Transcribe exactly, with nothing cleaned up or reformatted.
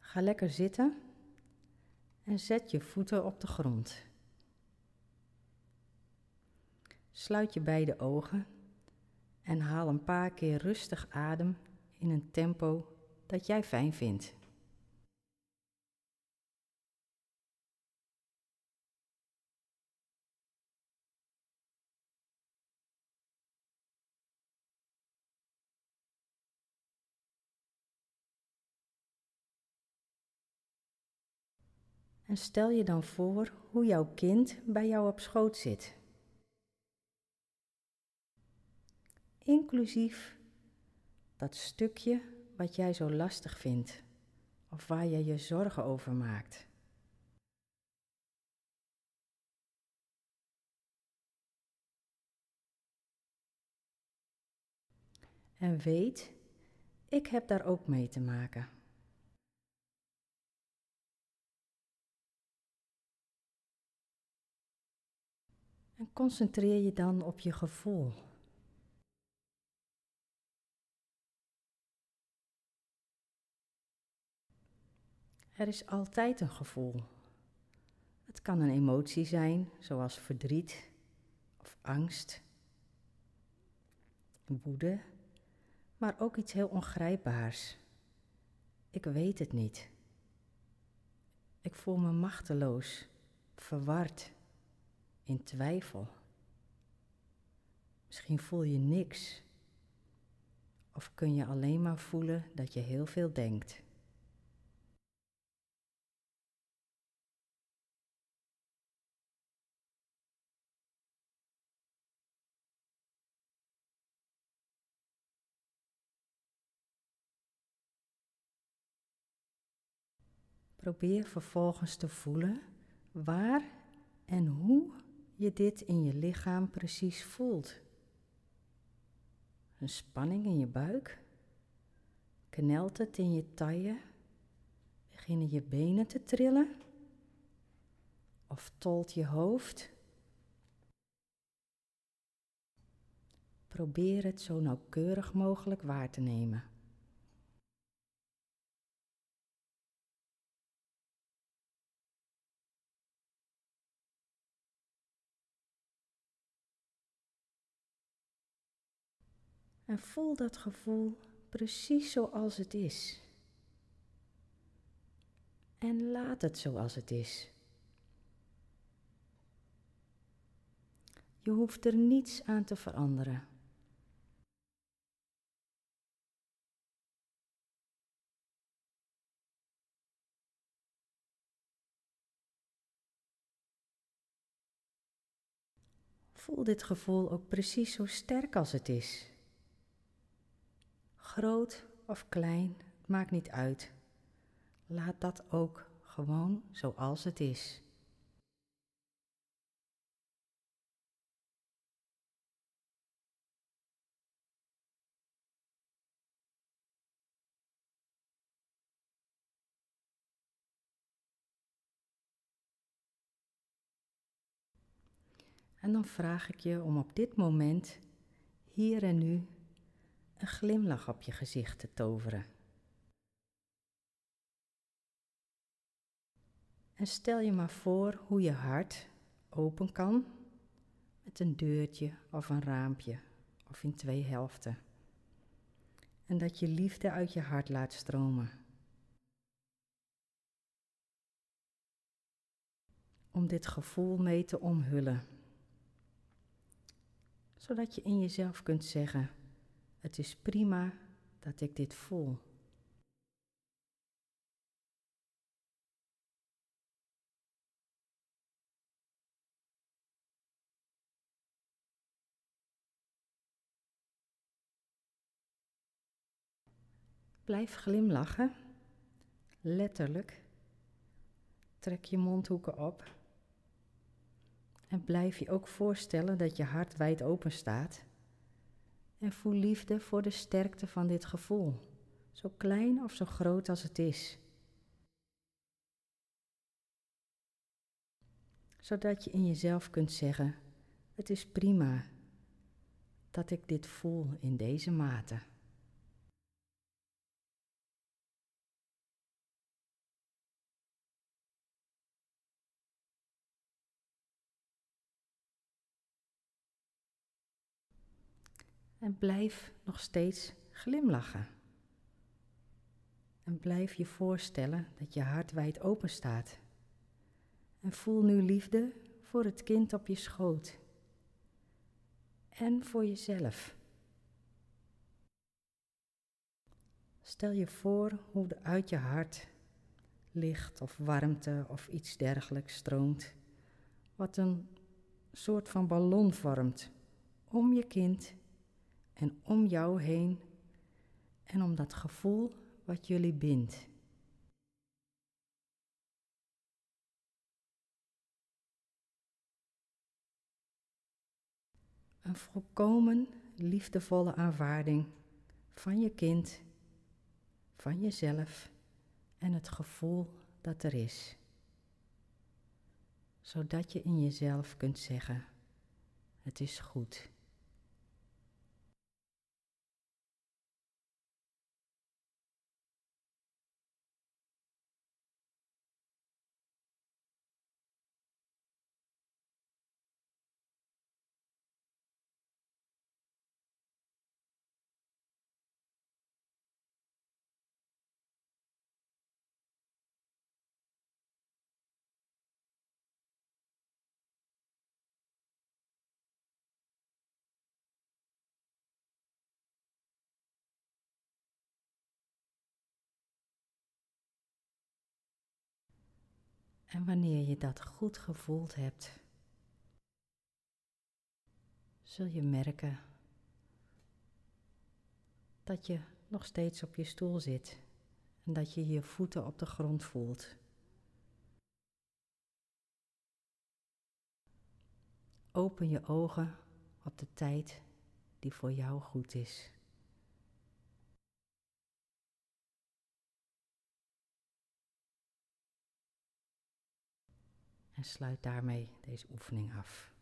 Ga lekker zitten en zet je voeten op de grond. Sluit je beide ogen en haal een paar keer rustig adem in een tempo dat jij fijn vindt. En stel je dan voor hoe jouw kind bij jou op schoot zit. Inclusief dat stukje wat jij zo lastig vindt of waar je je zorgen over maakt. En weet, ik heb daar ook mee te maken. En concentreer je dan op je gevoel. Er is altijd een gevoel. Het kan een emotie zijn, zoals verdriet of angst, woede, maar ook iets heel ongrijpbaars. Ik weet het niet. Ik voel me machteloos, verward, in twijfel. Misschien voel je niks. Of kun je alleen maar voelen dat je heel veel denkt. Probeer vervolgens te voelen waar en hoe je dit in je lichaam precies voelt. Een spanning in je buik? Knelt het in je taille? Beginnen je benen te trillen? Of tolt je hoofd? Probeer het zo nauwkeurig mogelijk waar te nemen. En voel dat gevoel precies zoals het is. En laat het zoals het is. Je hoeft er niets aan te veranderen. Voel dit gevoel ook precies zo sterk als het is. Groot of klein, het maakt niet uit. Laat dat ook gewoon zoals het is. En dan vraag ik je om op dit moment, hier en nu, een glimlach op je gezicht te toveren. En stel je maar voor hoe je hart open kan met een deurtje of een raampje of in twee helften. En dat je liefde uit je hart laat stromen. Om dit gevoel mee te omhullen. Zodat je in jezelf kunt zeggen, het is prima dat ik dit voel. Blijf glimlachen, letterlijk. Trek je mondhoeken op. En blijf je ook voorstellen dat je hart wijd open staat. En voel liefde voor de sterkte van dit gevoel, zo klein of zo groot als het is. Zodat je in jezelf kunt zeggen, het is prima dat ik dit voel in deze mate. En blijf nog steeds glimlachen. En blijf je voorstellen dat je hart wijd open staat. En voel nu liefde voor het kind op je schoot. En voor jezelf. Stel je voor hoe er uit je hart licht of warmte of iets dergelijks stroomt, wat een soort van ballon vormt om je kind en om jou heen en om dat gevoel wat jullie bindt. Een volkomen liefdevolle aanvaarding van je kind, van jezelf en het gevoel dat er is. Zodat je in jezelf kunt zeggen, het is goed. En wanneer je dat goed gevoeld hebt, zul je merken dat je nog steeds op je stoel zit en dat je je voeten op de grond voelt. Open je ogen op de tijd die voor jou goed is. En sluit daarmee deze oefening af.